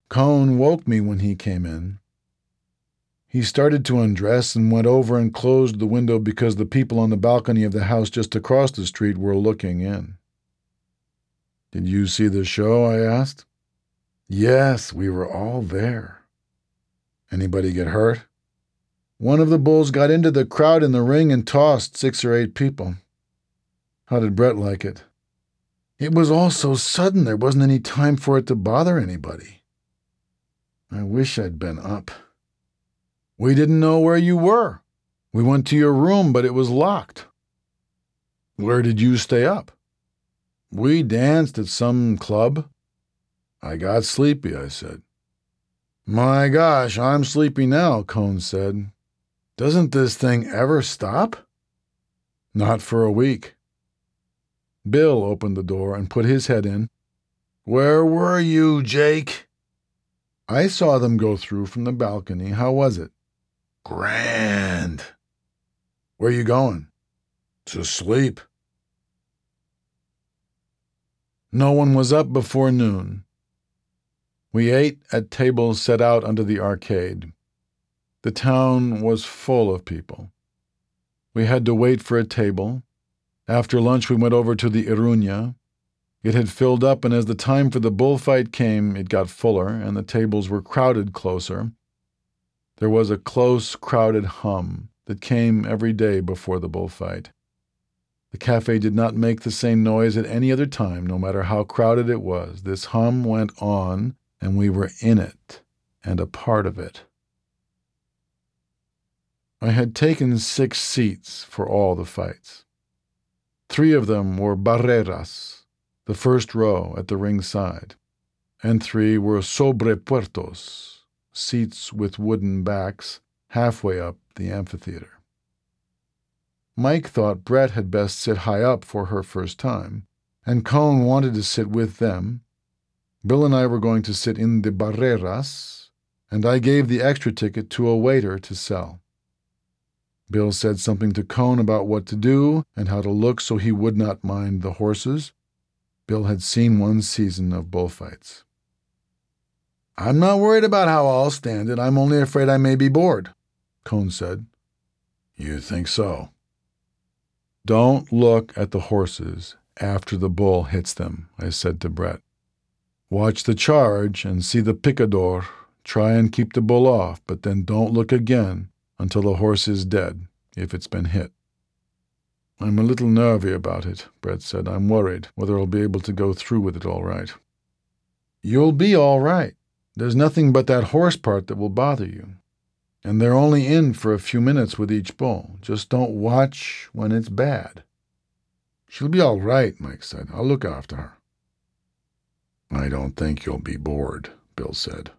Cone woke me when he came in. He started to undress and went over and closed the window because the people on the balcony of the house just across the street were looking in. "Did you see the show?" I asked. "Yes, we were all there." "Anybody get hurt?" "One of the bulls got into the crowd in the ring and tossed 6 or 8 people." "How did Brett like it?" "It was all so sudden there wasn't any time for it to bother anybody." "I wish I'd been up." "We didn't know where you were. We went to your room, but it was locked." "Where did you stay up?" "We danced at some club." "I got sleepy," I said. "My gosh, I'm sleepy now," Cone said. "Doesn't this thing ever stop?" "Not for a week." Bill opened the door and put his head in. "Where were you, Jake?" "I saw them go through from the balcony. How was it?" "Grand." "Where you going?" "To sleep." No one was up before noon. We ate at tables set out under the arcade. The town was full of people. We had to wait for a table. After lunch we went over to the Iruña. It had filled up, and as the time for the bullfight came, it got fuller, and the tables were crowded closer. There was a close, crowded hum that came every day before the bullfight. The cafe did not make the same noise at any other time, no matter how crowded it was. This hum went on, and we were in it, and a part of it. I had taken 6 seats for all the fights. 3 of them were barreras, the first row at the ringside, and 3 were sobrepuertos, seats with wooden backs halfway up the amphitheater. Mike thought Brett had best sit high up for her first time, and Cone wanted to sit with them. Bill and I were going to sit in the barreras, and I gave the extra ticket to a waiter to sell. Bill said something to Cone about what to do and how to look so he would not mind the horses. Bill had seen 1 season of bullfights. "I'm not worried about how I'll stand it. I'm only afraid I may be bored," Cone said. "You think so?" "Don't look at the horses after the bull hits them," I said to Brett. "Watch the charge and see the picador. Try and keep the bull off, but then don't look again until the horse is dead, if it's been hit." "I'm a little nervy about it," Brett said. "I'm worried whether I'll be able to go through with it all right." "You'll be all right. There's nothing but that horse part that will bother you. And they're only in for a few minutes with each bull. Just don't watch when it's bad." "She'll be all right," Mike said. "I'll look after her." "I don't think you'll be bored," Bill said.